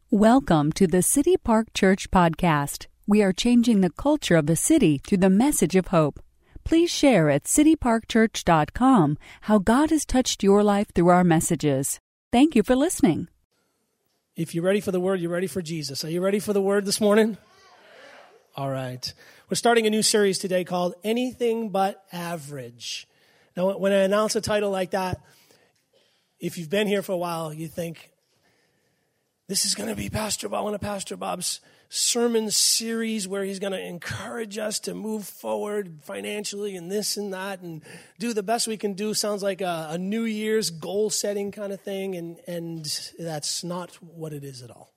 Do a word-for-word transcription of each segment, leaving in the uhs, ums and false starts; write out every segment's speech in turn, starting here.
Welcome to the City Park Church podcast. We are changing the culture of the city through the message of hope. Please share at city park church dot com how God has touched your life through our messages. Thank you for listening. If you're ready for the word, you're ready for Jesus. Are you ready for the word this morning? All right. We're starting a new series today called Anything But Average. Now, when I announce a title like that, if you've been here for a while, you think, this is going to be Pastor Bob, one of Pastor Bob's sermon series where he's going to encourage us to move forward financially and this and that and do the best we can do. Sounds like a, a New Year's goal setting kind of thing, and, and that's not what it is at all.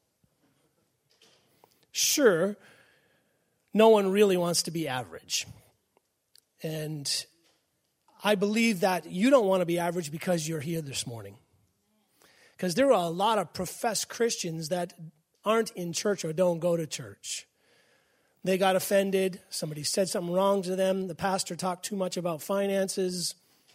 Sure, no one really wants to be average. And I believe that you don't want to be average because you're here this morning. Because there are a lot of professed Christians that aren't in church or don't go to church. They got offended. Somebody said something wrong to them. The pastor talked too much about finances.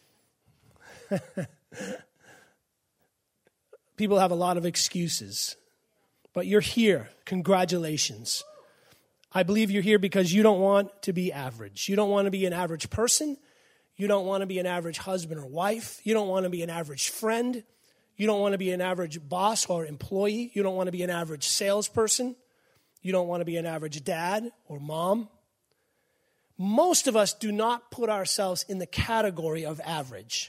People have a lot of excuses. But you're here. Congratulations. I believe you're here because you don't want to be average. You don't want to be an average person. You don't want to be an average husband or wife. You don't want to be an average friend. You don't want to be an average boss or employee. You don't want to be an average salesperson. You don't want to be an average dad or mom. Most of us do not put ourselves in the category of average.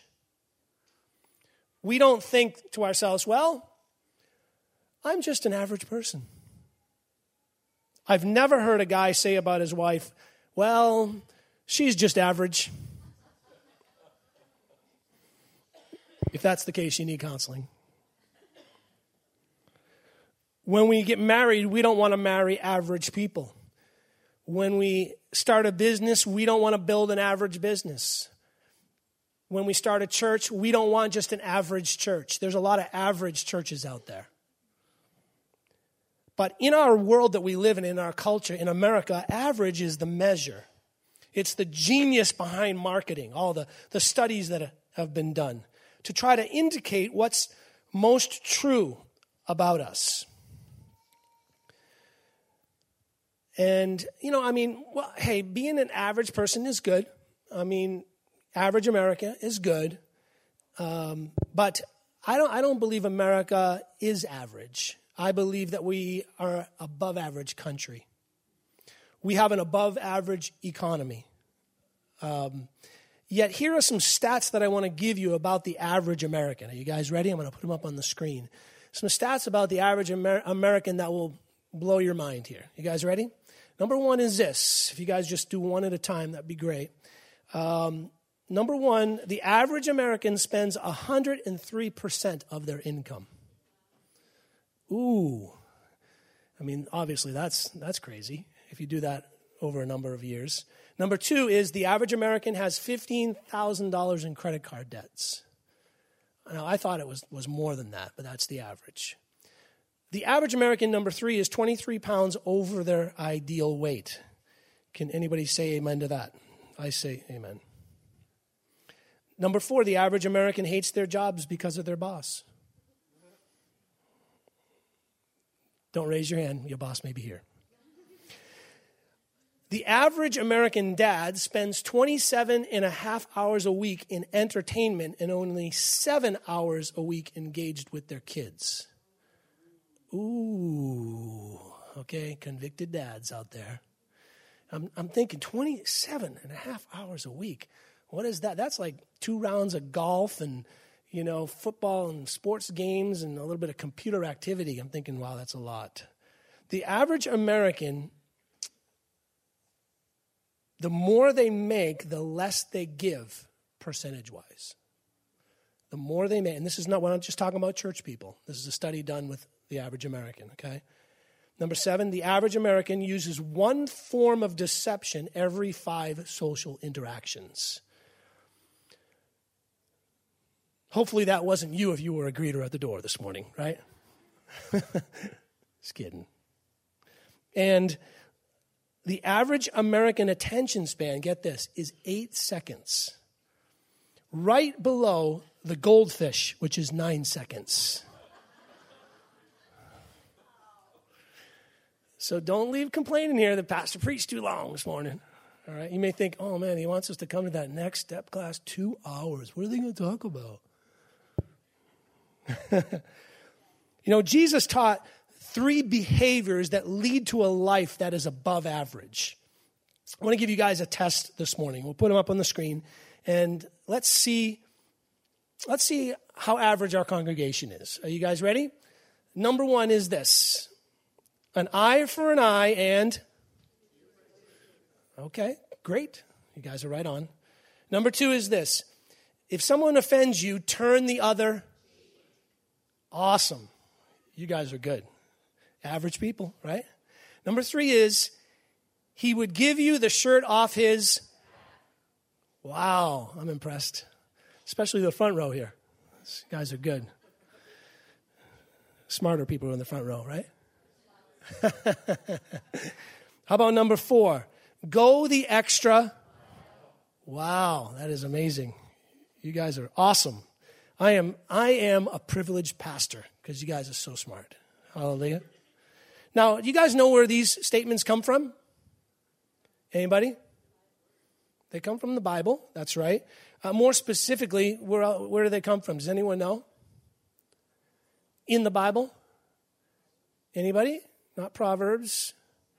We don't think to ourselves, well, I'm just an average person. I've never heard a guy say about his wife, well, she's just average. If that's the case, you need counseling. When we get married, we don't want to marry average people. When we start a business, we don't want to build an average business. When we start a church, we don't want just an average church. There's a lot of average churches out there. But in our world that we live in, in our culture, in America, average is the measure. It's the genius behind marketing, all the, the studies that have been done, to try to indicate what's most true about us. And, you know, I mean, well, hey, being an average person is good. I mean, average America is good. Um, but I don't I don't believe America is average. I believe that we are an above average country. We have an above average economy. Um Yet here are some stats that I want to give you about the average American. Are you guys ready? I'm going to put them up on the screen. Some stats about the average Amer- American that will blow your mind here. You guys ready? Number one is this. If you guys just do one at a time, that'd be great. Um, number one, the average American spends one hundred three percent of their income. Ooh. I mean, obviously, that's that's crazy if you do that over a number of years. Number two is the average American has fifteen thousand dollars in credit card debts. Now, I thought it was, was more than that, but that's the average. The average American, number three, is twenty-three pounds over their ideal weight. Can anybody say amen to that? I say amen. Number four, the average American hates their jobs because of their boss. Don't raise your hand. Your boss may be here. The average American dad spends twenty-seven and a half hours a week in entertainment and only seven hours a week engaged with their kids. Ooh, okay, convicted dads out there. I'm, I'm thinking twenty-seven and a half hours a week. What is that? That's like two rounds of golf and, you know, football and sports games and a little bit of computer activity. I'm thinking, wow, that's a lot. The average American, the more they make, the less they give percentage-wise. The more they make, and this is not, we're not just talking about church people. This is a study done with the average American, okay? Number seven, the average American uses one form of deception every five social interactions. Hopefully that wasn't you if you were a greeter at the door this morning, right? Just kidding. And the average American attention span, get this, is eight seconds. Right below the goldfish, which is nine seconds. So don't leave complaining here that Pastor preached too long this morning. All right. You may think, oh, man, he wants us to come to that next step class, two hours. What are they going to talk about? You know, Jesus taught three behaviors that lead to a life that is above average. I want to give you guys a test this morning. We'll put them up on the screen, and let's see, let's see how average our congregation is. Are you guys ready? Number one is this: an eye for an eye, and okay, great. You guys are right on. Number two is this: if someone offends you, turn the other. Awesome. You guys are good. Average people, right? Number three is he would give you the shirt off his. Wow, I'm impressed. Especially the front row here. These guys are good. Smarter people are in the front row, right? How about number four? Go the extra. Wow, that is amazing. You guys are awesome. I am I am a privileged pastor because you guys are so smart. Hallelujah. Now, you guys know where these statements come from? Anybody? They come from the Bible. That's right. Uh, more specifically, where where do they come from? Does anyone know? In the Bible? Anybody? Not Proverbs.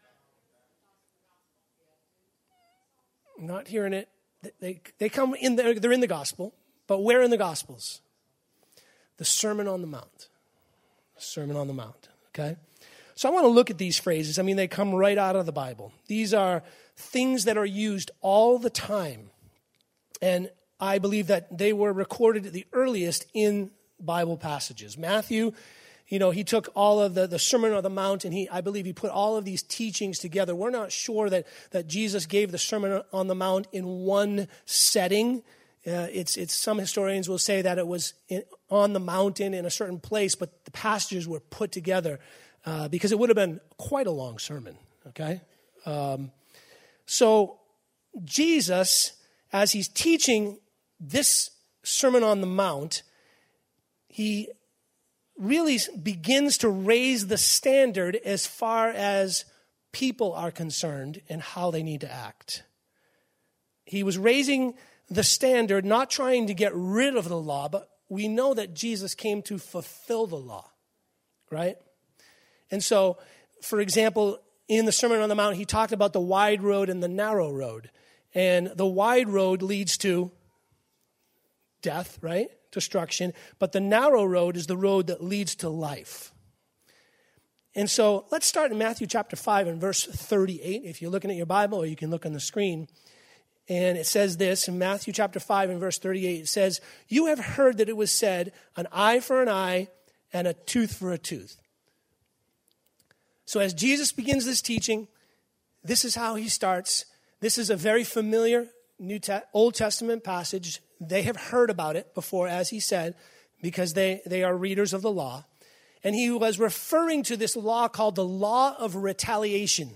Not hearing it. They they come in. The, they're in the gospel, but where in the Gospels? The Sermon on the Mount. The Sermon on the Mount. Okay. So I want to look at these phrases. I mean, they come right out of the Bible. These are things that are used all the time, and I believe that they were recorded at the earliest in Bible passages. Matthew, you know, he took all of the, the Sermon on the Mount, and he, I believe he put all of these teachings together. We're not sure that, that Jesus gave the Sermon on the Mount in one setting. Uh, it's, it's some historians will say that it was in, on the mountain in a certain place, but the passages were put together uh, because it would have been quite a long sermon, okay? Um, so Jesus, as he's teaching this Sermon on the Mount, he really begins to raise the standard as far as people are concerned and how they need to act. He was raising the standard, not trying to get rid of the law, but we know that Jesus came to fulfill the law, right? And so, for example, in the Sermon on the Mount, he talked about the wide road and the narrow road. And the wide road leads to death, right? Destruction. But the narrow road is the road that leads to life. And so let's start in Matthew chapter five and verse thirty-eight. If you're looking at your Bible, or you can look on the screen. And it says this in Matthew chapter five and verse thirty-eight. It says, "You have heard that it was said, an eye for an eye and a tooth for a tooth." So as Jesus begins this teaching, this is how he starts. This is a very familiar New Te- Old Testament passage. They have heard about it before, as he said, because they, they are readers of the law. And he was referring to this law called the law of retaliation.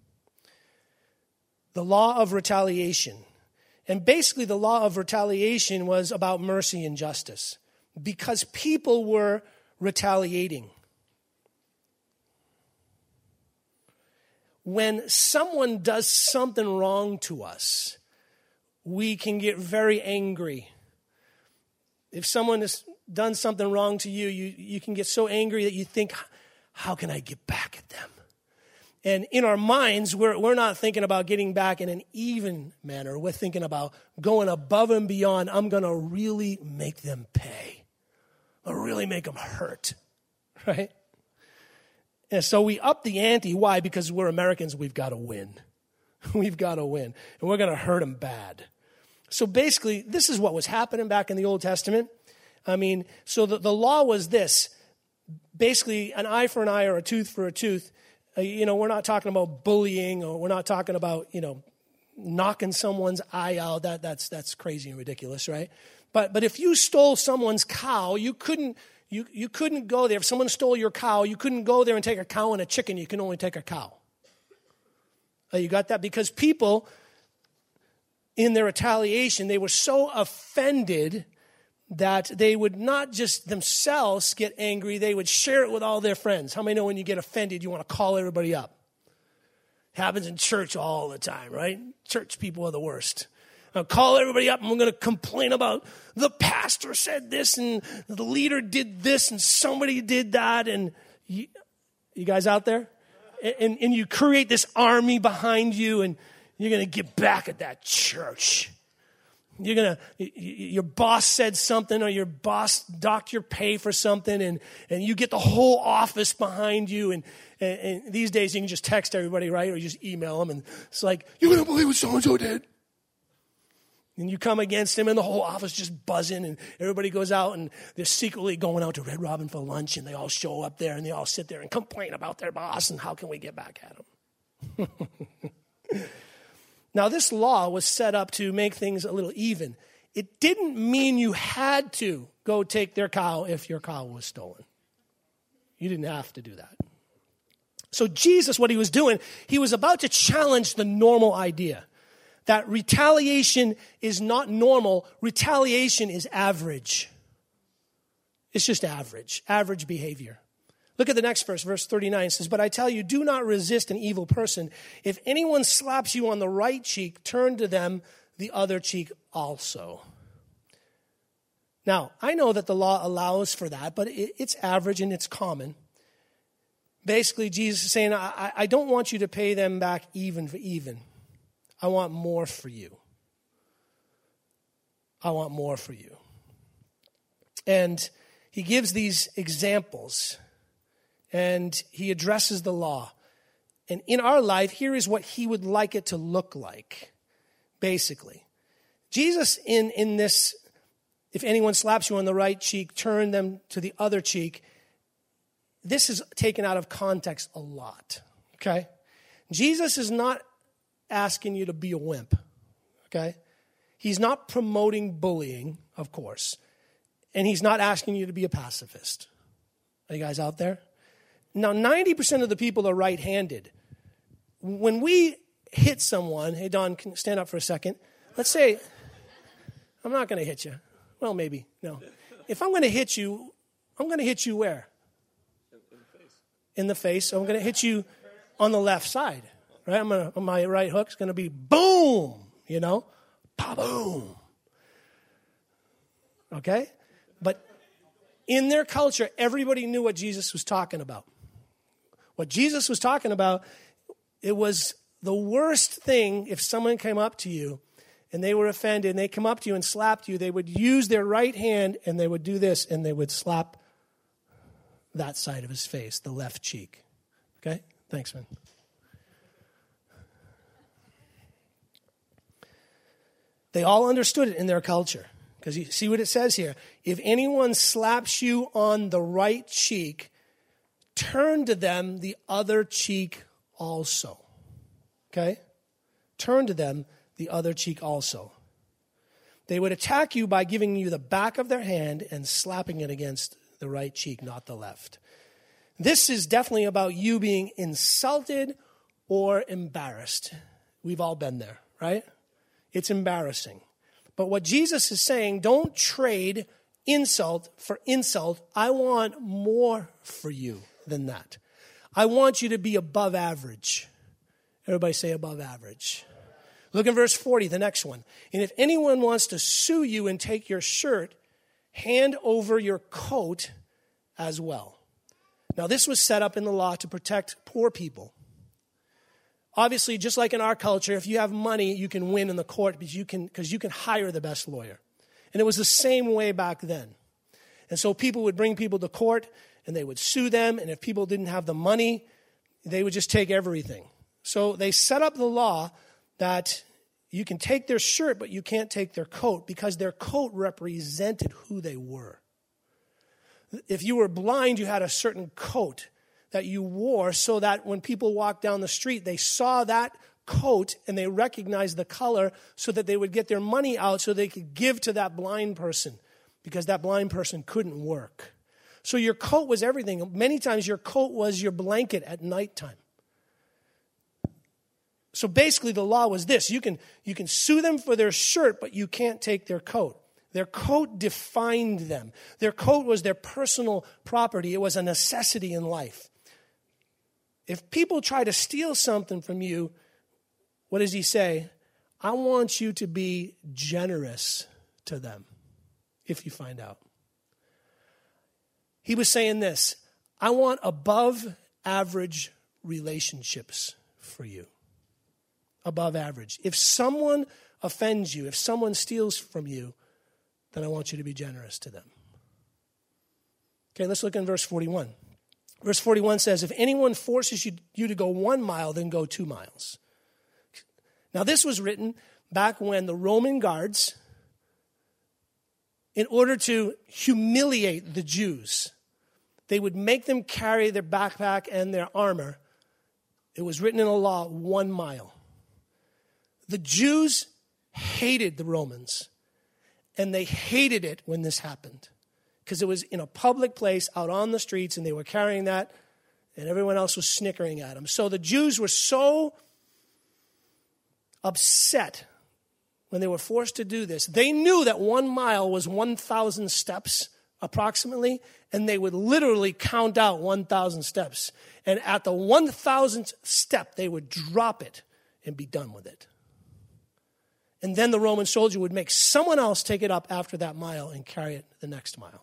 The law of retaliation. And basically the law of retaliation was about mercy and justice because people were retaliating. When someone does something wrong to us, we can get very angry. If someone has done something wrong to you, you, you can get so angry that you think, how can I get back at them? And in our minds, we're, we're not thinking about getting back in an even manner. We're thinking about going above and beyond. I'm going to really make them pay. I'll really make them hurt, right? And so we up the ante. Why? Because we're Americans. We've got to win. We've got to win. And we're going to hurt them bad. So basically, this is what was happening back in the Old Testament. I mean, so the, the law was this. Basically, an eye for an eye or a tooth for a tooth. Uh, you know, we're not talking about bullying, or we're not talking about, you know, knocking someone's eye out. That that's that's crazy and ridiculous, right? But but if you stole someone's cow, you couldn't you you couldn't go there. If someone stole your cow, you couldn't go there and take a cow and a chicken. You can only take a cow. Uh, you got that? Because people, in their retaliation, they were so offended that they would not just themselves get angry, they would share it with all their friends. How many know when you get offended, you want to call everybody up? Happens in church all the time, right? Church people are the worst. I'll call everybody up and we're going to complain about the pastor said this and the leader did this and somebody did that. And you, you guys out there? And, and you create this army behind you and you're going to get back at that church. You're going to, your boss said something or your boss docked your pay for something and, and you get the whole office behind you. And, and, and these days you can just text everybody, right? Or you just email them and it's like, you're going to believe what so-and-so did. And you come against him and the whole office just buzzing and everybody goes out and they're secretly going out to Red Robin for lunch and they all show up there and they all sit there and complain about their boss and how can we get back at him. Now, this law was set up to make things a little even. It didn't mean you had to go take their cow if your cow was stolen. You didn't have to do that. So Jesus, what he was doing, he was about to challenge the normal idea that retaliation is not normal. Retaliation is average. It's just average, average behavior. Look at the next verse, verse thirty-nine. It says, but I tell you, do not resist an evil person. If anyone slaps you on the right cheek, turn to them the other cheek also. Now, I know that the law allows for that, but it's average and it's common. Basically, Jesus is saying, I, I don't want you to pay them back even for even. I want more for you. I want more for you. And he gives these examples. And he addresses the law. And in our life, here is what he would like it to look like, basically. Jesus, in, in this, if anyone slaps you on the right cheek, turn them to the other cheek, this is taken out of context a lot, okay? Jesus is not asking you to be a wimp, okay? He's not promoting bullying, of course. And he's not asking you to be a pacifist. Are you guys out there? Now, ninety percent of the people are right-handed. When we hit someone, hey, Don, can you stand up for a second? Let's say, I'm not going to hit you. Well, maybe, no. If I'm going to hit you, I'm going to hit you where? In the face. In the face. So I'm going to hit you on the left side, right? I'm gonna, my right hook's going to be boom, you know, pa-boom. Okay? But in their culture, everybody knew what Jesus was talking about. What Jesus was talking about, it was the worst thing if someone came up to you and they were offended and they come up to you and slapped you, they would use their right hand and they would do this and they would slap that side of his face, the left cheek. Okay? Thanks, man. They all understood it in their culture. Because you see what it says here. If anyone slaps you on the right cheek, turn to them the other cheek also. Okay? Turn to them the other cheek also. They would attack you by giving you the back of their hand and slapping it against the right cheek, not the left. This is definitely about you being insulted or embarrassed. We've all been there, right? It's embarrassing. But what Jesus is saying, don't trade insult for insult. I want more for you than that. I want you to be above average. Everybody say above average. Look in verse forty, the next one. And if anyone wants to sue you and take your shirt, hand over your coat as well. Now, this was set up in the law to protect poor people. Obviously, just like in our culture, if you have money, you can win in the court because you can, because you can hire the best lawyer. And it was the same way back then. And so people would bring people to court and they would sue them. And if people didn't have the money, they would just take everything. So they set up the law that you can take their shirt, but you can't take their coat because their coat represented who they were. If you were blind, you had a certain coat that you wore so that when people walked down the street, they saw that coat and they recognized the color so that they would get their money out so they could give to that blind person because that blind person couldn't work. So your coat was everything. Many times your coat was your blanket at nighttime. So basically the law was this. You can, you can sue them for their shirt, but you can't take their coat. Their coat defined them. Their coat was their personal property. It was a necessity in life. if people try to steal something from you, what does he say? I want you to be generous to them if you find out. He was saying this, I want above average relationships for you. Above average. If someone offends you, if someone steals from you, then I want you to be generous to them. Okay, let's look in verse forty-one. Verse forty-one says, if anyone forces you, you to go one mile, then go two miles. Now this was written back when the Roman guards, in order to humiliate the Jews, they would make them carry their backpack and their armor. It was written in the law, one mile. The Jews hated the Romans, and they hated it when this happened because it was in a public place out on the streets, and they were carrying that, and everyone else was snickering at them. So the Jews were so upset when they were forced to do this. They knew that one mile was one thousand steps approximately, and they would literally count out one thousand steps. And at the one thousandth step, they would drop it and be done with it. And then the Roman soldier would make someone else take it up after that mile and carry it the next mile.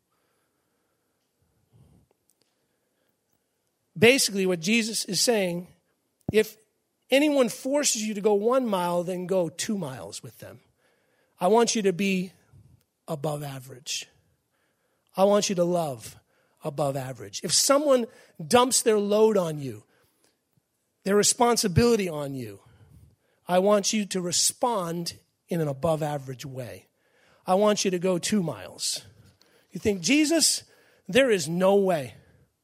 Basically, what Jesus is saying, if anyone forces you to go one mile, then go two miles with them. I want you to be above average. I want you to love above average. If someone dumps their load on you, their responsibility on you, I want you to respond in an above average way. I want you to go two miles. You think, Jesus, there is no way.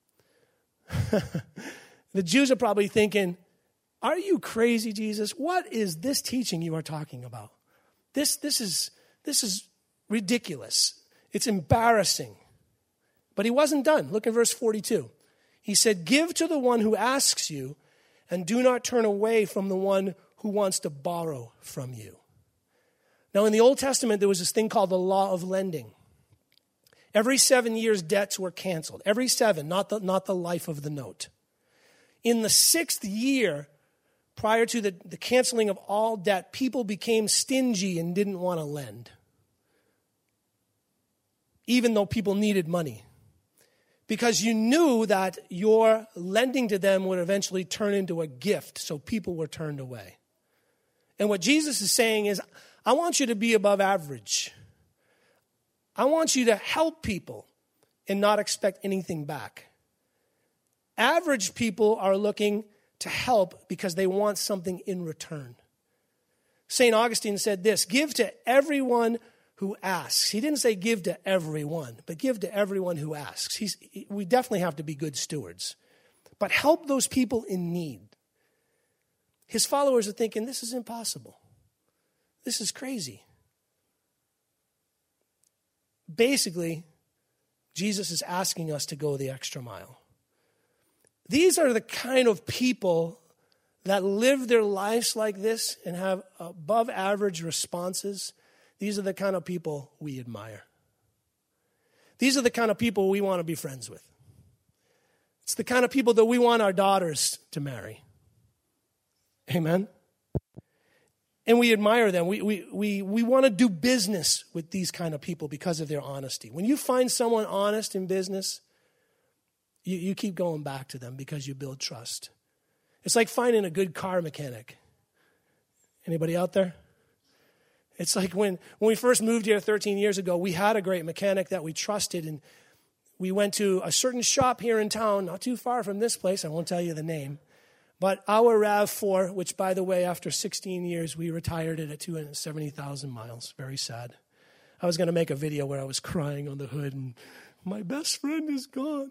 The Jews are probably thinking, are you crazy, Jesus? What is this teaching you are talking about? This, this is, this is ridiculous. It's embarrassing. But he wasn't done. Look at verse forty-two. He said, give to the one who asks you, and do not turn away from the one who wants to borrow from you. Now, in the Old Testament, there was this thing called the law of lending. Every seven years, debts were canceled. Every seven, not the, not the life of the note. In the sixth year, prior to the, the canceling of all debt, people became stingy and didn't want to lend, even though people needed money. Because you knew that your lending to them would eventually turn into a gift, so people were turned away. And what Jesus is saying is, I want you to be above average. I want you to help people and not expect anything back. Average people are looking to help because they want something in return. Saint Augustine said this, give to everyone who asks. He didn't say give to everyone, but give to everyone who asks. He's, we definitely have to be good stewards. But help those people in need. His followers are thinking, this is impossible. This is crazy. Basically, Jesus is asking us to go the extra mile. These are the kind of people that live their lives like this and have above average responses. These are the kind of people we admire. These are the kind of people we want to be friends with. It's the kind of people that we want our daughters to marry. Amen? And we admire them. We, we, we, we want to do business with these kind of people because of their honesty. When you find someone honest in business, you, you keep going back to them because you build trust. It's like finding a good car mechanic. Anybody out there? It's like when, when we first moved here thirteen years ago, we had a great mechanic that we trusted, and we went to a certain shop here in town, not too far from this place. I won't tell you the name. But our RAV four, which, by the way, after sixteen years, we retired it at two hundred seventy thousand miles. Very sad. I was going to make a video where I was crying on the hood, and my best friend is gone.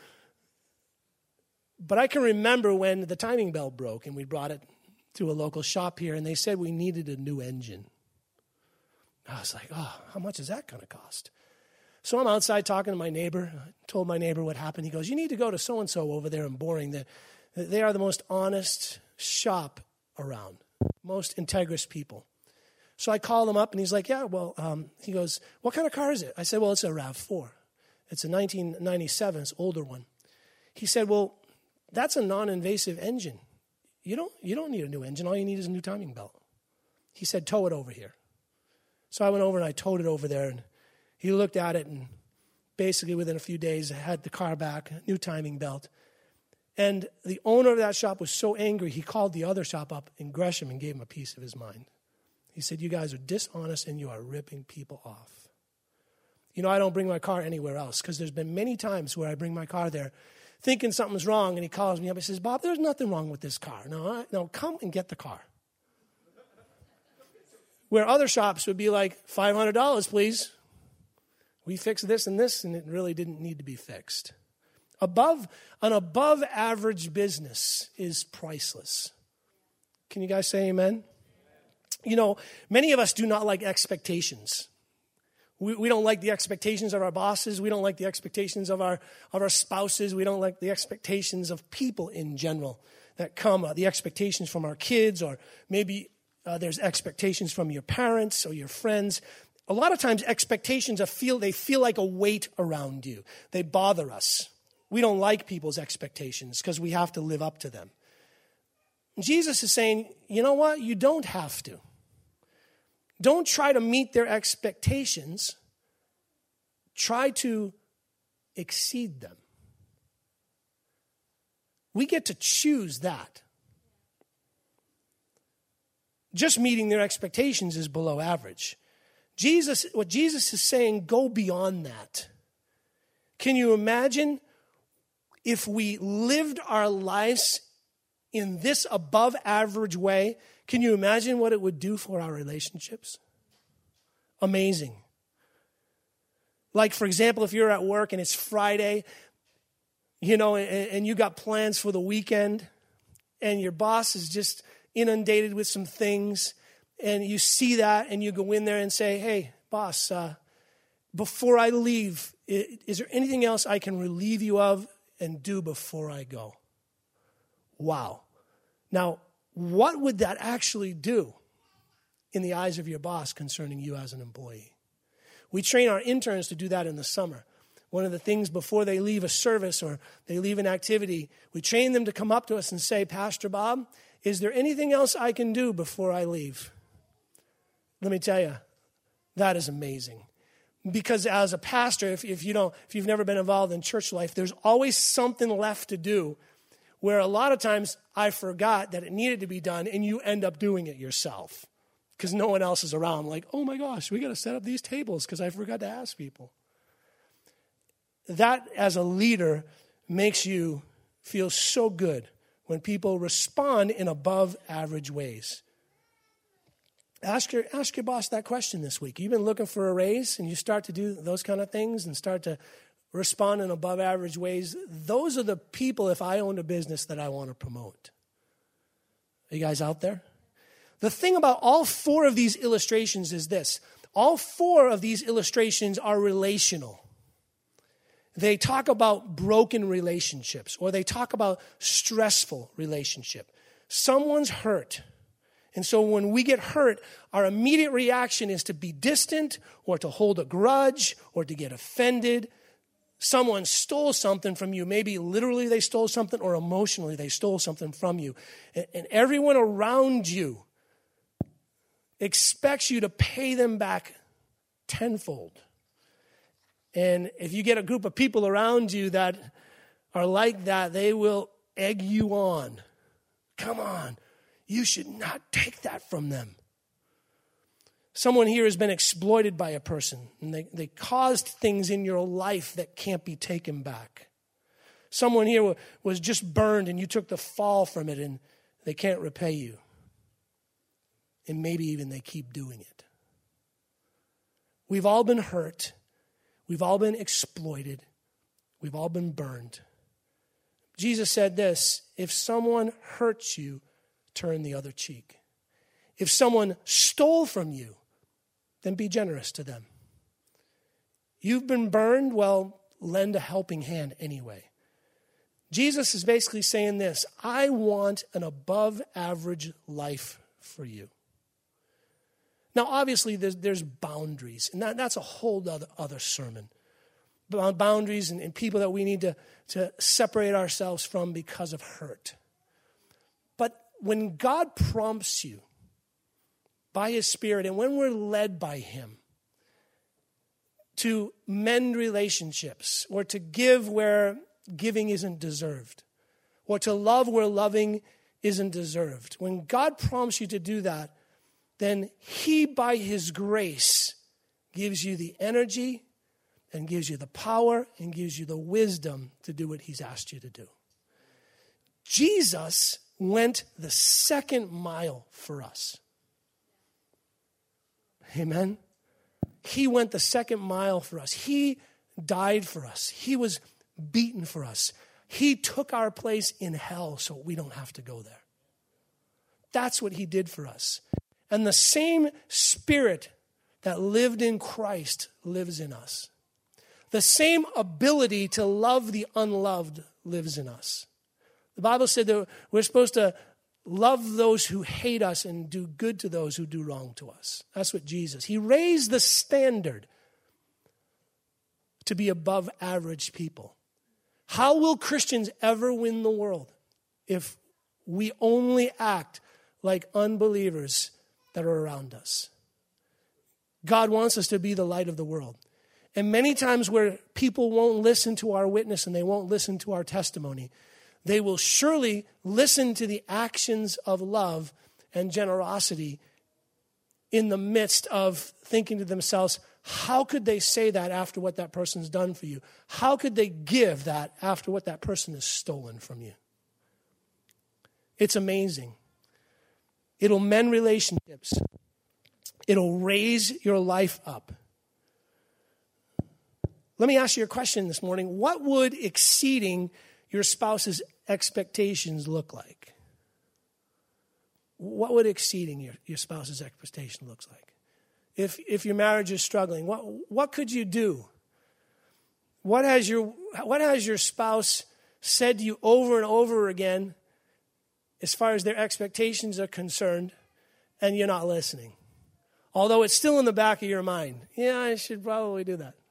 But I can remember when the timing belt broke, and we brought it to a local shop here, and they said we needed a new engine. I was like, oh, how much is that going to cost? So I'm outside talking to my neighbor. I told my neighbor what happened. He goes, you need to go to so-and-so over there in Boring. They're, they are the most honest shop around, most integrous people. So I called him up, and he's like, yeah, well, um, he goes, what kind of car is it? I said, well, it's a RAV four. It's a nineteen ninety-seven, it's an older one. He said, well, that's a non-invasive engine. You don't, you don't need a new engine. All you need is a new timing belt. He said, tow it over here. So I went over and I towed it over there, and he looked at it, and basically within a few days I had the car back, new timing belt. And the owner of that shop was so angry, he called the other shop up in Gresham and gave him a piece of his mind. He said, you guys are dishonest and you are ripping people off. You know, I don't bring my car anywhere else because there's been many times where I bring my car there thinking something's wrong, and he calls me up and says, Bob, there's nothing wrong with this car. No, I, no, come and get the car. Where other shops would be like, five hundred dollars, please. We fixed this and this, and it really didn't need to be fixed. Above, an above average business is priceless. Can you guys say amen? You know, many of us do not like expectations. We, we don't like the expectations of our bosses. We don't like the expectations of our of our spouses. We don't like the expectations of people in general that come, uh, the expectations from our kids, or maybe uh, there's expectations from your parents or your friends. A lot of times expectations are feel they feel like a weight around you. They bother us. We don't like people's expectations because we have to live up to them. Jesus is saying, you know what? You don't have to. Don't try to meet their expectations. Try to exceed them. We get to choose that. Just meeting their expectations is below average. Jesus, what Jesus is saying, go beyond that. Can you imagine if we lived our lives in this above average way? Can you imagine what it would do for our relationships? Amazing. Like, for example, if you're at work and it's Friday, you know, and, and you got plans for the weekend, and your boss is just inundated with some things, and you see that, and you go in there and say, hey, boss, uh, before I leave, is there anything else I can relieve you of and do before I go? Wow. Now, what would that actually do in the eyes of your boss concerning you as an employee? We train our interns to do that in the summer. One of the things before they leave a service or they leave an activity, we train them to come up to us and say, Pastor Bob, is there anything else I can do before I leave? Let me tell you, that is amazing. Because as a pastor, if, if you don't, if you've never been involved in church life, there's always something left to do, where a lot of times I forgot that it needed to be done, and you end up doing it yourself because no one else is around. Like, oh my gosh, we got to set up these tables because I forgot to ask people. That, as a leader, makes you feel so good when people respond in above average ways. Ask your, ask your boss that question this week. You've been looking for a raise, and you start to do those kind of things and start to respond in above average ways. Those are the people, if I owned a business, that I want to promote. Are you guys out there? The thing about all four of these illustrations is this. All four of these illustrations are relational. They talk about broken relationships, or they talk about stressful relationship. Someone's hurt. And so when we get hurt, our immediate reaction is to be distant, or to hold a grudge, or to get offended. Someone stole something from you. Maybe literally they stole something, or emotionally they stole something from you. And, and everyone around you expects you to pay them back tenfold. And if you get a group of people around you that are like that, they will egg you on. Come on, you should not take that from them. Someone here has been exploited by a person, and they, they caused things in your life that can't be taken back. Someone here was just burned, and you took the fall from it, and they can't repay you. And maybe even they keep doing it. We've all been hurt. We've all been exploited. We've all been burned. Jesus said this, if someone hurts you, turn the other cheek. If someone stole from you, then be generous to them. You've been burned, well, lend a helping hand anyway. Jesus is basically saying this, I want an above average life for you. Now, obviously, there's, there's boundaries, and that, that's a whole other, other sermon. boundaries and, and people that we need to, to separate ourselves from because of hurt. But when God prompts you by his Spirit, and when we're led by him to mend relationships, or to give where giving isn't deserved, or to love where loving isn't deserved, when God prompts you to do that, then he, by his grace, gives you the energy and gives you the power and gives you the wisdom to do what he's asked you to do. Jesus went the second mile for us. Amen? He went the second mile for us. He died for us. He was beaten for us. He took our place in hell so we don't have to go there. That's what he did for us. And the same Spirit that lived in Christ lives in us. The same ability to love the unloved lives in us. The Bible said that we're supposed to love those who hate us and do good to those who do wrong to us. That's what Jesus. He raised the standard to be above average people. How will Christians ever win the world if we only act like unbelievers that are around us? God wants us to be the light of the world. And many times where people won't listen to our witness and they won't listen to our testimony, they will surely listen to the actions of love and generosity in the midst of thinking to themselves, how could they say that after what that person's done for you? How could they give that after what that person has stolen from you? It's amazing. It'll mend relationships. It'll raise your life up. Let me ask you a question this morning. What would exceeding your spouse's expectations look like? What would exceeding your, your spouse's expectation looks like? If if your marriage is struggling, what what could you do? What has your what has your spouse said to you over and over again as far as their expectations are concerned, and you're not listening? Although it's still in the back of your mind. Yeah, I should probably do that.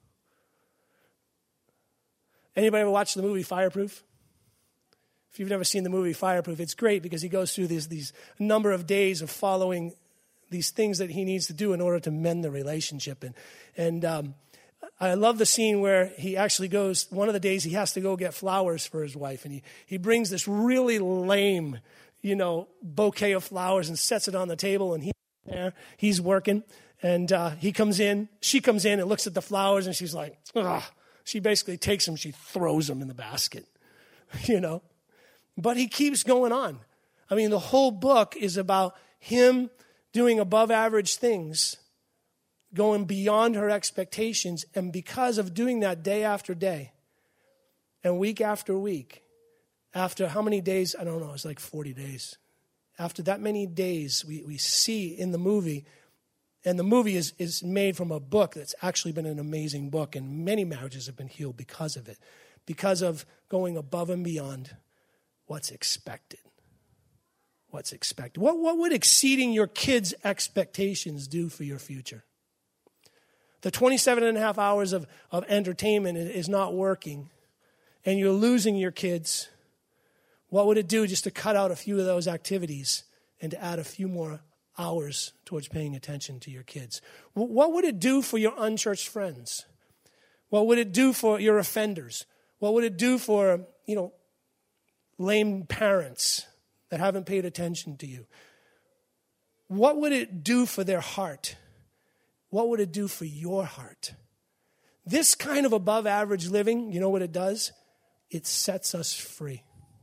Anybody ever watch the movie Fireproof? If you've never seen the movie Fireproof, it's great because he goes through these, these number of days of following these things that he needs to do in order to mend the relationship. And, and um, I love the scene where he actually goes, one of the days he has to go get flowers for his wife. And he, he brings this really lame, you know, bouquet of flowers and sets it on the table. And he's there, he's working. And uh, he comes in, she comes in and looks at the flowers and she's like, ugh. She basically takes them, she throws them in the basket, you know. But he keeps going on. I mean, the whole book is about him doing above average things, going beyond her expectations. And because of doing that day after day and week after week, after how many days? I don't know, it's like forty days. After that many days, we, we see in the movie. And the movie is, is made from a book that's actually been an amazing book, and many marriages have been healed because of it, because of going above and beyond what's expected. What's expected. What, what would exceeding your kids' expectations do for your future? The twenty-seven and a half hours of, of entertainment is not working, and you're losing your kids. What would it do just to cut out a few of those activities and to add a few more hours towards paying attention to your kids? What would it do for your unchurched friends? What would it do for your offenders? What would it do for, you know, lame parents that haven't paid attention to you? What would it do for their heart? What would it do for your heart? This kind of above average living, you know what it does? It sets us free.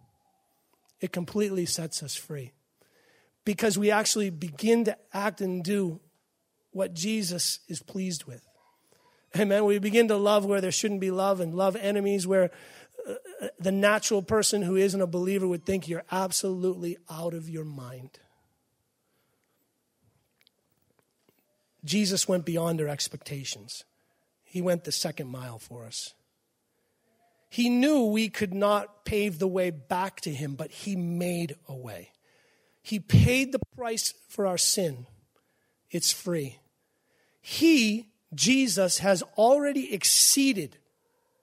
It completely sets us free. Because we actually begin to act and do what Jesus is pleased with. Amen. We begin to love where there shouldn't be love and love enemies where uh, the natural person who isn't a believer would think you're absolutely out of your mind. Jesus went beyond our expectations. He went the second mile for us. He knew we could not pave the way back to him, but he made a way. He paid the price for our sin. It's free. He, Jesus, has already exceeded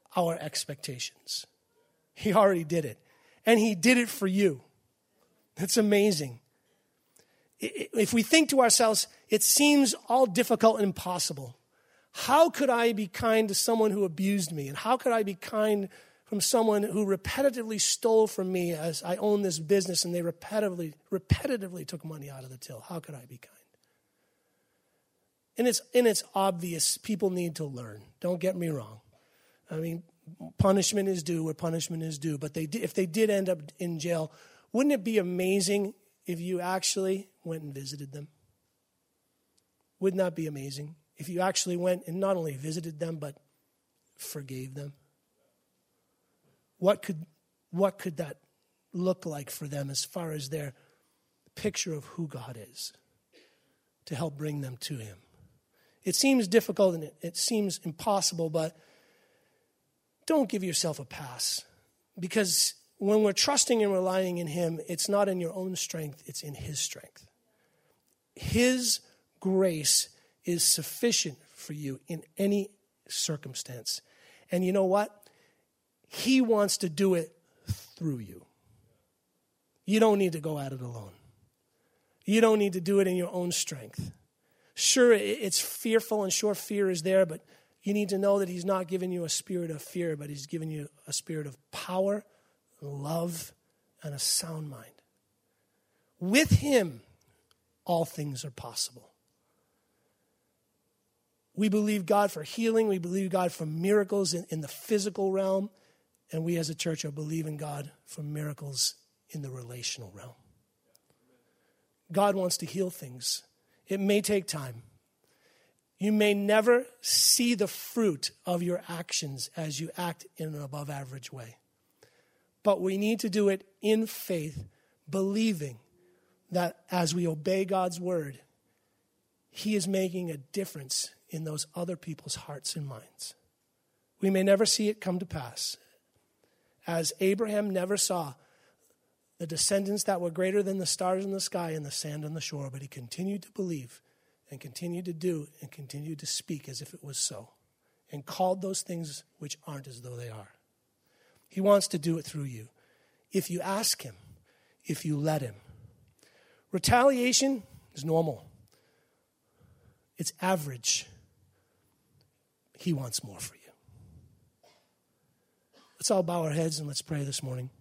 our expectations. He already did it. And he did it for you. It's amazing. If we think to ourselves, it seems all difficult and impossible. How could I be kind to someone who abused me? And how could I be kind from someone who repetitively stole from me as I own this business and they repetitively, repetitively took money out of the till? How could I be kind? And it's, and it's obvious people need to learn. Don't get me wrong. I mean, punishment is due where punishment is due. But they did, if they did end up in jail, wouldn't it be amazing if you actually went and visited them? Wouldn't that be amazing? If you actually went and not only visited them, but forgave them? What could, what could that look like for them as far as their picture of who God is to help bring them to him? It seems difficult and it, it seems impossible, but don't give yourself a pass. Because when we're trusting and relying in him, it's not in your own strength, it's in his strength. His grace is sufficient for you in any circumstance. And you know what? He wants to do it through you. You don't need to go at it alone. You don't need to do it in your own strength. Sure, it's fearful, and sure, fear is there, but you need to know that he's not giving you a spirit of fear, but he's giving you a spirit of power, love, and a sound mind. With him, all things are possible. We believe God for healing. We believe God for miracles in, in the physical realm. And we as a church are believing God for miracles in the relational realm. God wants to heal things. It may take time. You may never see the fruit of your actions as you act in an above average way. But we need to do it in faith, believing that as we obey God's word, he is making a difference in those other people's hearts and minds. We may never see it come to pass. As Abraham never saw the descendants that were greater than the stars in the sky and the sand on the shore, but he continued to believe and continued to do and continued to speak as if it was so, and called those things which aren't as though they are. He wants to do it through you. If you ask him, if you let him. Retaliation is normal. It's average. He wants more for you. Let's all bow our heads and let's pray this morning.